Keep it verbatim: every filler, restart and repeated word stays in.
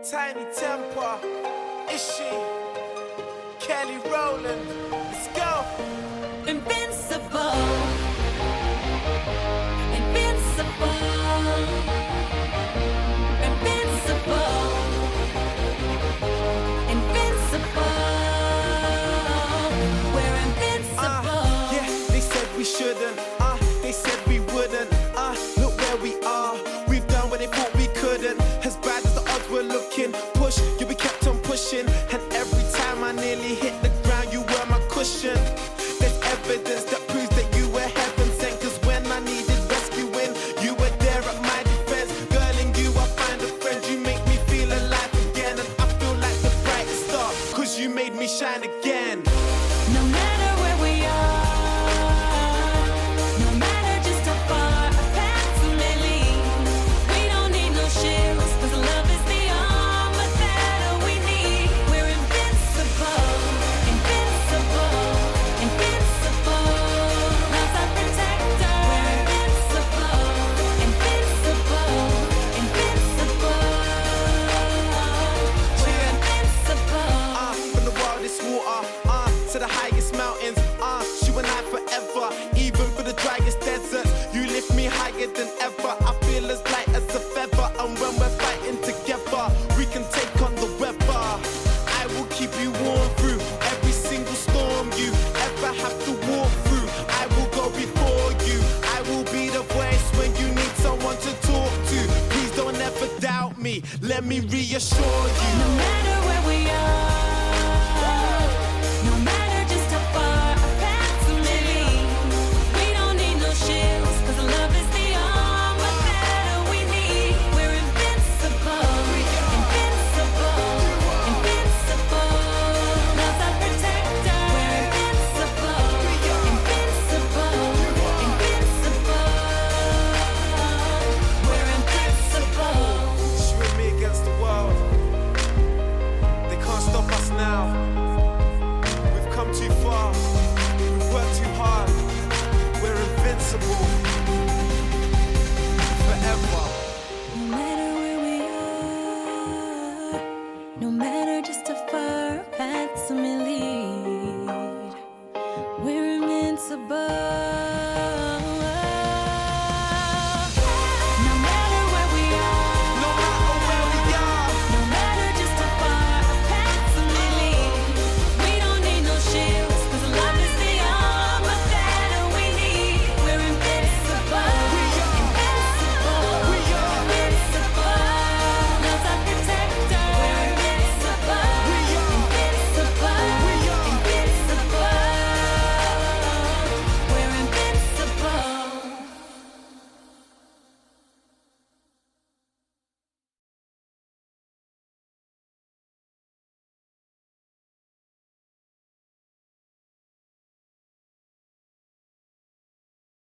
Tiny Temper, Ishi, Kelly Rowland, let's go. Invincible, invincible, invincible, invincible. We're invincible. Uh, yeah, they said we shouldn't. Uh, they said we wouldn't. Uh, look where we are. We've done what they thought we couldn't. As bad as the odds were looking, push, you we kept on pushing. And every time I nearly hit the ground, you were my cushion. There's evidence that proves that you were heaven sent. Cause when I needed rescuing, you were there at my defense. Girl, in you I find a friend. You make me feel alive again. And I feel like the brightest star, cause you made me shine again. No matter where we are, no matter just how far our paths may lead, we don't need no shields, cause love is the armor that we need. We're invincible, invincible, invincible. Love's our protector. We're invincible, invincible, invincible. We're invincible. Uh, from the wildest water, uh, to the highest mountains, uh, you and I forever. Even for the driest deserts, you lift me higher than ever. I feel as light as a feather, and when we're fighting together, we can take on the weather. I will keep you warm through every single storm you ever have to walk through. I will go before you. I will be the voice when you need someone to talk to. Please don't ever doubt me. Let me reassure you. No matter where we are.